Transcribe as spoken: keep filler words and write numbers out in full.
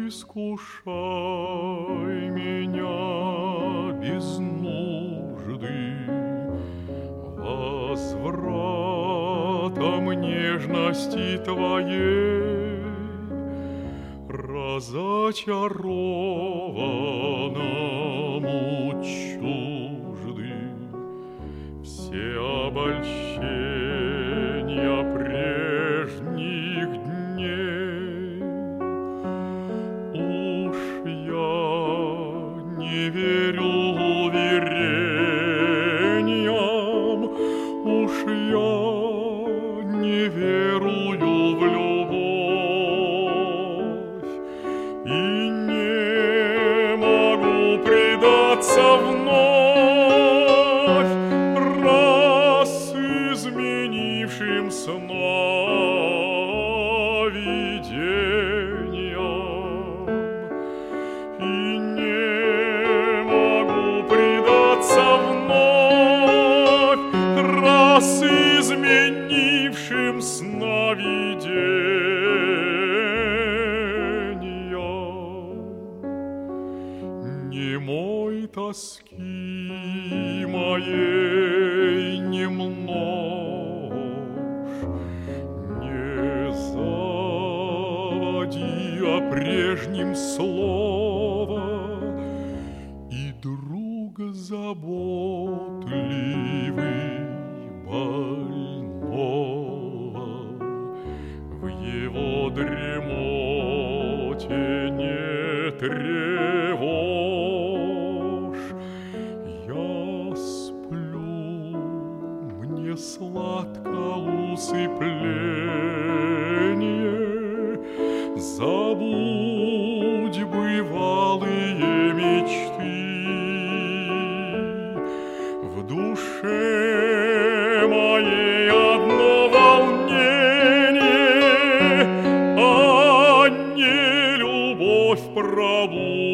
искушай меня без нужды возвратом нежности Твоей, разочарованному чужды все обольщения прежних дней. Уж я не верю уверениям, уж я не верую в любовь и не могу предаться вновь раз изменившим сновидениям, и не могу предаться вновь раз изменившим сновидениям. Немой тоски моей не множь, не заводи о прежнем слова, и друга заботливый больного в его дремоте не тревожь. Я сплю, мне сладко усыпление, забудь бывалые мечты. В душе моей одно волнение, а не любовь пробудет.